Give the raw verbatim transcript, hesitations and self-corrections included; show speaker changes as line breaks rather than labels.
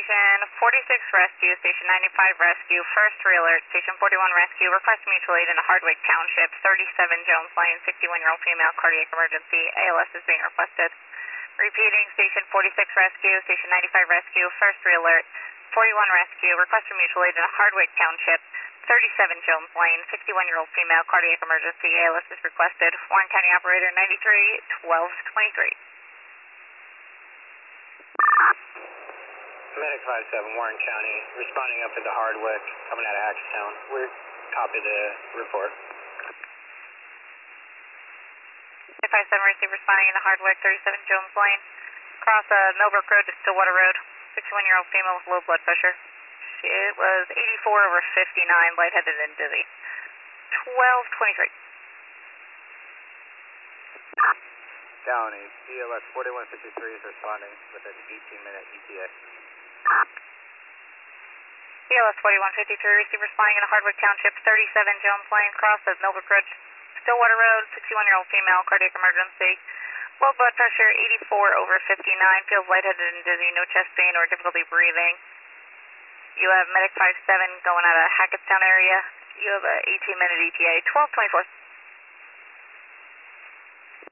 Station forty-six Rescue, Station ninety-five Rescue, first re-alert, Station forty-one Rescue, request mutual aid in Hardwick Township, thirty-seven Jones Lane, sixty-one-year-old female, cardiac emergency, A L S is being requested. Repeating, Station forty-six Rescue, Station ninety-five Rescue, first re-alert, forty-one Rescue, request for mutual aid in Hardwick Township, thirty-seven Jones Lane, sixty-one-year-old female, cardiac emergency, A L S is requested. Warren County Operator ninety-three twelve twenty-three.
Medic five seven, Warren County, responding up at the Hardwick, coming out of Hackstown. We copy the report.
Medic five seven, receive responding in the Hardwick, thirty-seven Jones Lane, cross uh, Millbrook Road to Stillwater Road, sixty-one-year-old female with low blood pressure. It was eighty-four over fifty-nine, lightheaded and dizzy. twelve twenty-three.
County, C L S forty-one fifty-three is responding with an eighteen minute E T A.
C L S forty-one fifty-three, receive responding in Hardwick Township, thirty-seven Jones Lane, cross of Millbrook Road, Stillwater Road, sixty-one-year-old female, cardiac emergency. Low blood pressure, eighty-four over fifty-nine, feels lightheaded and dizzy, no chest pain or difficulty breathing. You have Medic five seven going out of Hackettstown area. You have a eighteen minute E T A, twelve twenty-four.